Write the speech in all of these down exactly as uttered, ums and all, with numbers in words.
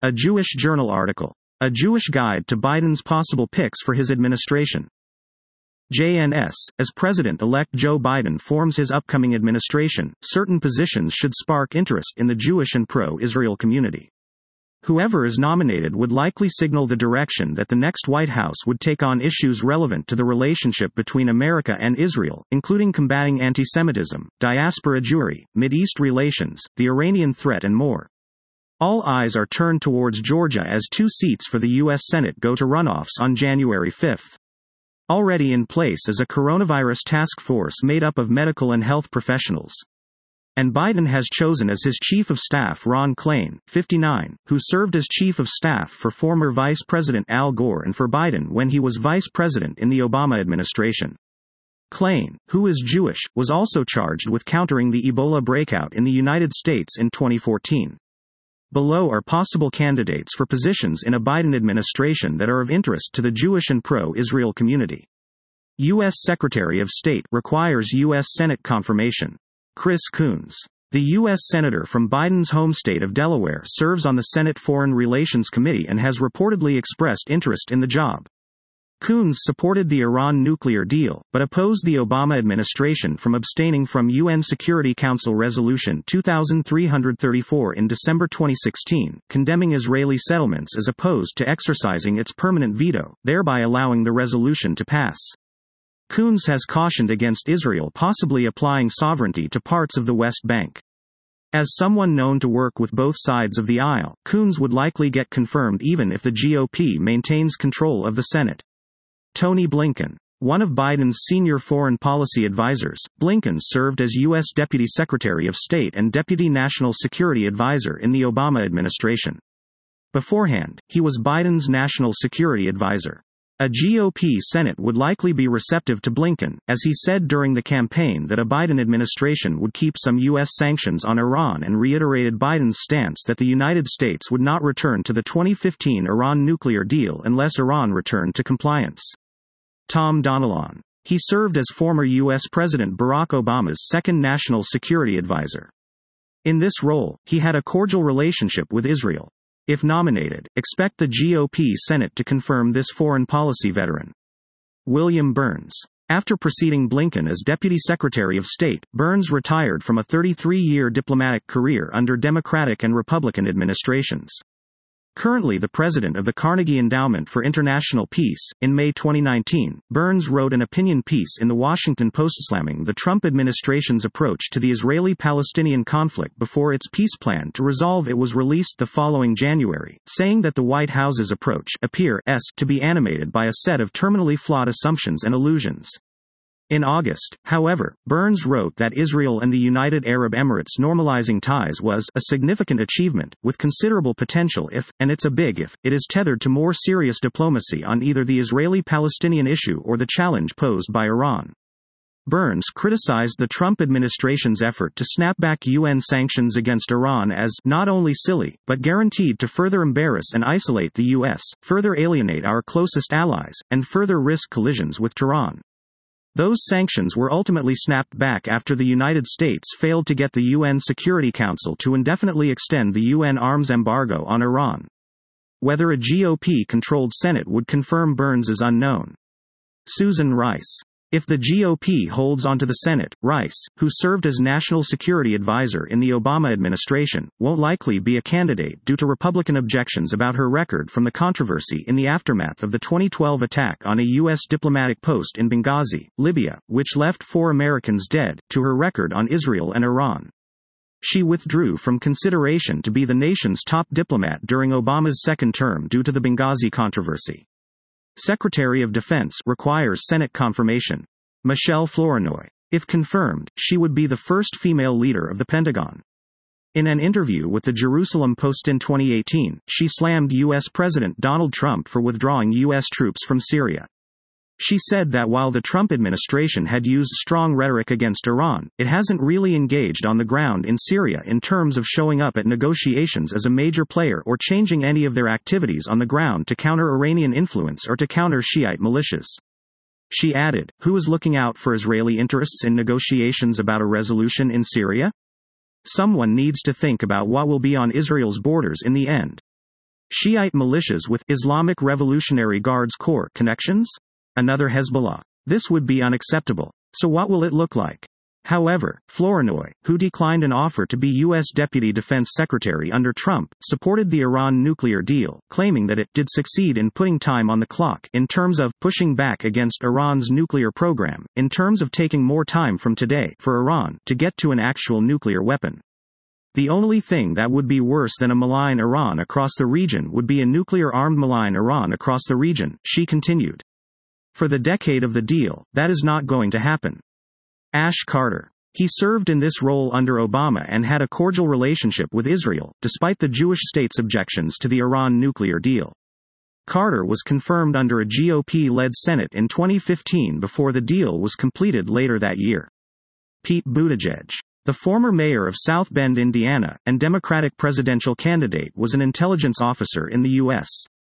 A Jewish Journal article. A Jewish Guide to Biden's Possible Picks for His Administration. J N S, as President-elect Joe Biden forms his upcoming administration, certain positions should spark interest in the Jewish and pro-Israel community. Whoever is nominated would likely signal the direction that the next White House would take on issues relevant to the relationship between America and Israel, including combating anti-Semitism, diaspora Jewry, Mideast relations, the Iranian threat and more. All eyes are turned towards Georgia as two seats for the U S Senate go to runoffs on January fifth. Already in place is a coronavirus task force made up of medical and health professionals. And Biden has chosen as his chief of staff Ron Klain, fifty-nine, who served as chief of staff for former Vice President Al Gore and for Biden when he was vice president in the Obama administration. Klain, who is Jewish, was also charged with countering the Ebola breakout in the United States in twenty fourteen. Below are possible candidates for positions in a Biden administration that are of interest to the Jewish and pro-Israel community. U S Secretary of State requires U S Senate confirmation. Chris Coons. The U S Senator from Biden's home state of Delaware serves on the Senate Foreign Relations Committee and has reportedly expressed interest in the job. Coons supported the Iran nuclear deal, but opposed the Obama administration from abstaining from U N Security Council Resolution two thousand three hundred thirty-four in December twenty sixteen, condemning Israeli settlements as opposed to exercising its permanent veto, thereby allowing the resolution to pass. Coons has cautioned against Israel possibly applying sovereignty to parts of the West Bank. As someone known to work with both sides of the aisle, Coons would likely get confirmed even if the G O P maintains control of the Senate. Tony Blinken. One of Biden's senior foreign policy advisors, Blinken served as U S Deputy Secretary of State and Deputy National Security Advisor in the Obama administration. Beforehand, he was Biden's National Security Advisor. A G O P Senate would likely be receptive to Blinken, as he said during the campaign that a Biden administration would keep some U S sanctions on Iran and reiterated Biden's stance that the United States would not return to the twenty fifteen Iran nuclear deal unless Iran returned to compliance. Tom Donilon. He served as former U S President Barack Obama's second national security advisor. In this role, he had a cordial relationship with Israel. If nominated, expect the G O P Senate to confirm this foreign policy veteran. William Burns. After preceding Blinken as Deputy Secretary of State, Burns retired from a thirty-three-year diplomatic career under Democratic and Republican administrations. Currently the president of the Carnegie Endowment for International Peace, in May twenty nineteen, Burns wrote an opinion piece in the Washington Post slamming the Trump administration's approach to the Israeli-Palestinian conflict before its peace plan to resolve it was released the following January, saying that the White House's approach appears to be animated by a set of terminally flawed assumptions and illusions. In August, however, Burns wrote that Israel and the United Arab Emirates normalizing ties was a significant achievement, with considerable potential if, and it's a big if, it is tethered to more serious diplomacy on either the Israeli-Palestinian issue or the challenge posed by Iran. Burns criticized the Trump administration's effort to snap back U N sanctions against Iran as not only silly, but guaranteed to further embarrass and isolate the U S, further alienate our closest allies, and further risk collisions with Tehran. Those sanctions were ultimately snapped back after the United States failed to get the U N Security Council to indefinitely extend the U N arms embargo on Iran. Whether a G O P-controlled Senate would confirm Burns is unknown. Susan Rice. If the G O P holds onto the Senate, Rice, who served as National Security Advisor in the Obama administration, won't likely be a candidate due to Republican objections about her record from the controversy in the aftermath of the twenty twelve attack on a U S diplomatic post in Benghazi, Libya, which left four Americans dead, to her record on Israel and Iran. She withdrew from consideration to be the nation's top diplomat during Obama's second term due to the Benghazi controversy. Secretary of Defense requires Senate confirmation. Michelle Flournoy. If confirmed, she would be the first female leader of the Pentagon. In an interview with the Jerusalem Post in twenty eighteen, she slammed U S President Donald Trump for withdrawing U S troops from Syria. She said that while the Trump administration had used strong rhetoric against Iran, it hasn't really engaged on the ground in Syria in terms of showing up at negotiations as a major player or changing any of their activities on the ground to counter Iranian influence or to counter Shiite militias. She added, "Who is looking out for Israeli interests in negotiations about a resolution in Syria? Someone needs to think about what will be on Israel's borders in the end." Shiite militias with Islamic Revolutionary Guards Corps connections? Another Hezbollah. This would be unacceptable. So what will it look like? However, Flournoy, who declined an offer to be U S Deputy Defense Secretary under Trump, supported the Iran nuclear deal, claiming that it did succeed in putting time on the clock in terms of pushing back against Iran's nuclear program, in terms of taking more time from today for Iran to get to an actual nuclear weapon. The only thing that would be worse than a malign Iran across the region would be a nuclear-armed malign Iran across the region, she continued. For the decade of the deal, that is not going to happen. Ash Carter. He served in this role under Obama and had a cordial relationship with Israel, despite the Jewish state's objections to the Iran nuclear deal. Carter was confirmed under a G O P-led Senate in twenty fifteen before the deal was completed later that year. Pete Buttigieg. The former mayor of South Bend, Indiana, and Democratic presidential candidate was an intelligence officer in the U S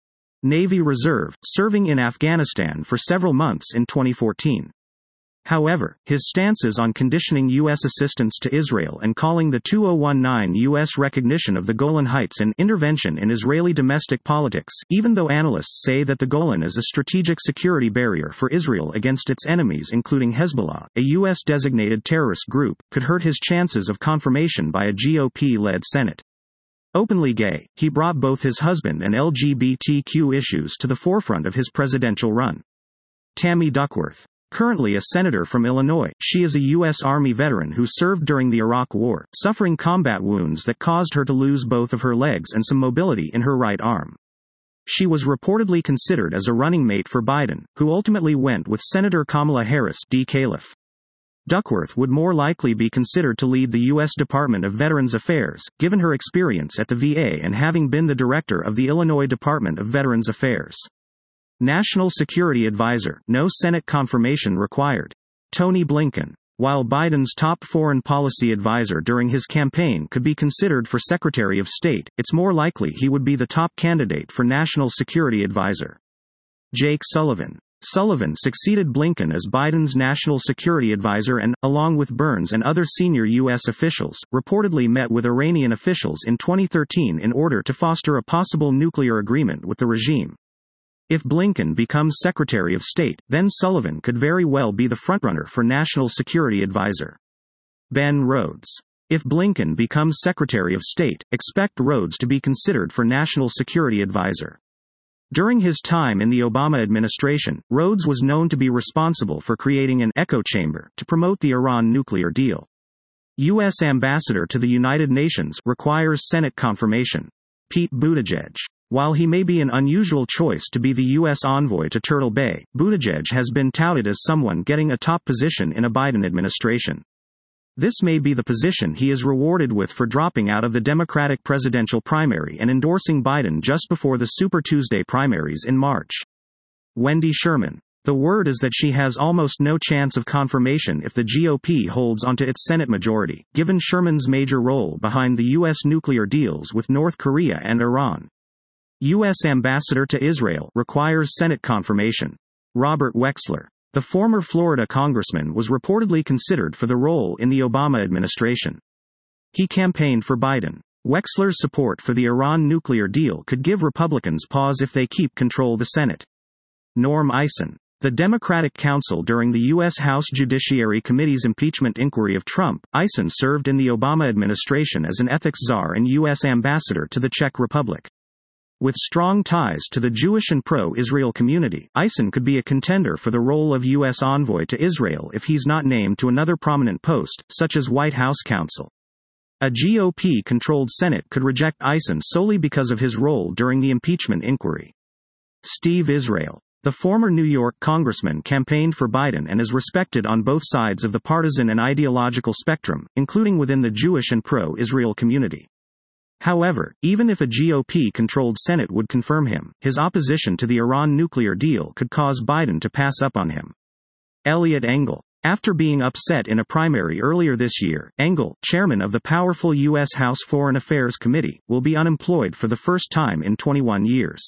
Navy Reserve, serving in Afghanistan for several months in twenty fourteen. However, his stances on conditioning U S assistance to Israel and calling the two thousand nineteen U S recognition of the Golan Heights an intervention in Israeli domestic politics, even though analysts say that the Golan is a strategic security barrier for Israel against its enemies including Hezbollah, a U S-designated terrorist group, could hurt his chances of confirmation by a G O P-led Senate. Openly gay, he brought both his husband and L G B T Q issues to the forefront of his presidential run. Tammy Duckworth. Currently a senator from Illinois, she is a U S Army veteran who served during the Iraq War, suffering combat wounds that caused her to lose both of her legs and some mobility in her right arm. She was reportedly considered as a running mate for Biden, who ultimately went with Senator Kamala Harris D. Califf. Duckworth would more likely be considered to lead the U S Department of Veterans Affairs, given her experience at the V A and having been the director of the Illinois Department of Veterans Affairs. National Security Advisor, no Senate confirmation required. Tony Blinken. While Biden's top foreign policy advisor during his campaign could be considered for Secretary of State, it's more likely he would be the top candidate for National Security Advisor. Jake Sullivan. Sullivan succeeded Blinken as Biden's national security advisor and, along with Burns and other senior U S officials, reportedly met with Iranian officials in twenty thirteen in order to foster a possible nuclear agreement with the regime. If Blinken becomes Secretary of State, then Sullivan could very well be the frontrunner for National Security Advisor. Ben Rhodes. If Blinken becomes Secretary of State, expect Rhodes to be considered for National Security Advisor. During his time in the Obama administration, Rhodes was known to be responsible for creating an echo chamber to promote the Iran nuclear deal. U S Ambassador to the United Nations requires Senate confirmation. Pete Buttigieg. While he may be an unusual choice to be the U S envoy to Turtle Bay, Buttigieg has been touted as someone getting a top position in a Biden administration. This may be the position he is rewarded with for dropping out of the Democratic presidential primary and endorsing Biden just before the Super Tuesday primaries in March. Wendy Sherman. The word is that she has almost no chance of confirmation if the G O P holds onto its Senate majority, given Sherman's major role behind the U S nuclear deals with North Korea and Iran. U S Ambassador to Israel requires Senate confirmation. Robert Wexler. The former Florida congressman was reportedly considered for the role in the Obama administration. He campaigned for Biden. Wexler's support for the Iran nuclear deal could give Republicans pause if they keep control of the Senate. Norm Eisen. The Democratic counsel during the U S House Judiciary Committee's impeachment inquiry of Trump, Eisen served in the Obama administration as an ethics czar and U S ambassador to the Czech Republic. With strong ties to the Jewish and pro-Israel community, Eisen could be a contender for the role of U S envoy to Israel if he's not named to another prominent post, such as White House counsel. A G O P-controlled Senate could reject Eisen solely because of his role during the impeachment inquiry. Steve Israel. The former New York congressman campaigned for Biden and is respected on both sides of the partisan and ideological spectrum, including within the Jewish and pro-Israel community. However, even if a G O P-controlled Senate would confirm him, his opposition to the Iran nuclear deal could cause Biden to pass up on him. Eliot Engel. After being upset in a primary earlier this year, Engel, chairman of the powerful U S House Foreign Affairs Committee, will be unemployed for the first time in twenty-one years.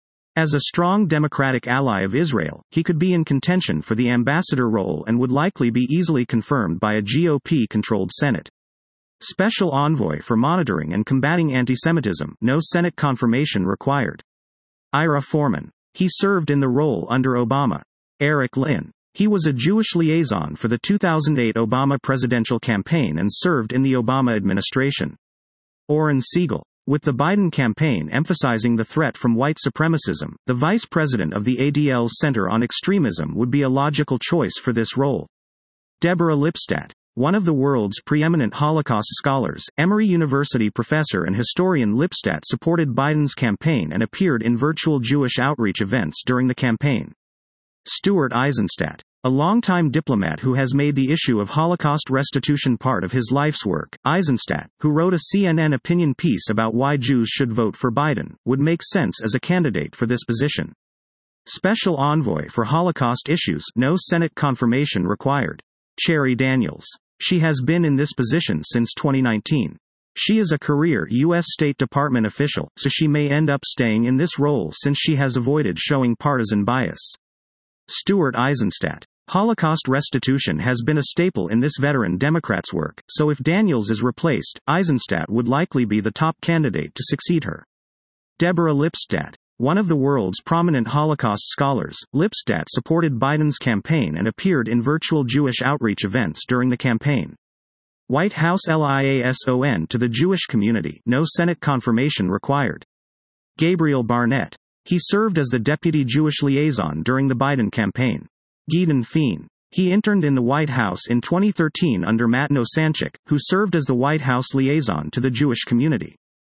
As a strong Democratic ally of Israel, he could be in contention for the ambassador role and would likely be easily confirmed by a G O P-controlled Senate. Special Envoy for Monitoring and Combating Antisemitism, no Senate confirmation required. Ira Foreman. He served in the role under Obama. Eric Lynn. He was a Jewish liaison for the two thousand eight Obama presidential campaign and served in the Obama administration. Oren Siegel. With the Biden campaign emphasizing the threat from white supremacism, the vice president of the A D L's Center on Extremism would be a logical choice for this role. Deborah Lipstadt. One of the world's preeminent Holocaust scholars, Emory University professor and historian Lipstadt supported Biden's campaign and appeared in virtual Jewish outreach events during the campaign. Stuart Eisenstadt. A longtime diplomat who has made the issue of Holocaust restitution part of his life's work, Eisenstadt, who wrote a C N N opinion piece about why Jews should vote for Biden, would make sense as a candidate for this position. Special Envoy for Holocaust Issues, no Senate confirmation required. Cherry Daniels. She has been in this position since twenty nineteen. She is a career U S State Department official, so she may end up staying in this role since she has avoided showing partisan bias. Stuart Eisenstadt. Holocaust restitution has been a staple in this veteran Democrat's work, so if Daniels is replaced, Eisenstadt would likely be the top candidate to succeed her. Deborah Lipstadt. One of the world's prominent Holocaust scholars, Lipstadt supported Biden's campaign and appeared in virtual Jewish outreach events during the campaign. White House liaison to the Jewish community, no Senate confirmation required. Gabriel Barnett. He served as the deputy Jewish liaison during the Biden campaign. Gideon Fien. He interned in the White House in twenty thirteen under Matt Nosanchik, who served as the White House liaison to the Jewish community.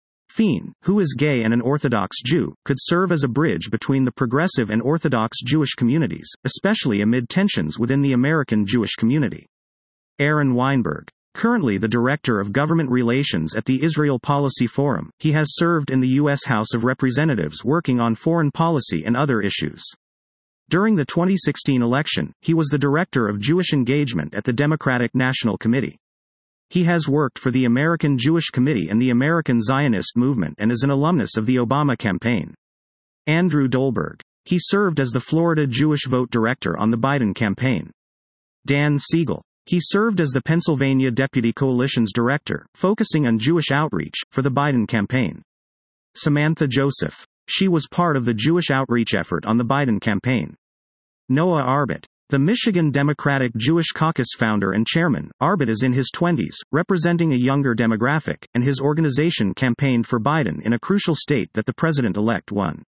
Fien, who is gay and an Orthodox Jew, could serve as a bridge between the progressive and Orthodox Jewish communities, especially amid tensions within the American Jewish community. Aaron Weinberg. Currently the Director of Government Relations at the Israel Policy Forum, he has served in the U S House of Representatives working on foreign policy and other issues. During the twenty sixteen election, he was the Director of Jewish Engagement at the Democratic National Committee. He has worked for the American Jewish Committee and the American Zionist Movement and is an alumnus of the Obama campaign. Andrew Dolberg. He served as the Florida Jewish Vote Director on the Biden campaign. Dan Siegel. He served as the Pennsylvania Deputy Coalitions Director, focusing on Jewish outreach, for the Biden campaign. Samantha Joseph. She was part of the Jewish outreach effort on the Biden campaign. Noah Arbit. The Michigan Democratic Jewish Caucus founder and chairman, Arbit is in his twenties, representing a younger demographic, and his organization campaigned for Biden in a crucial state that the president-elect won.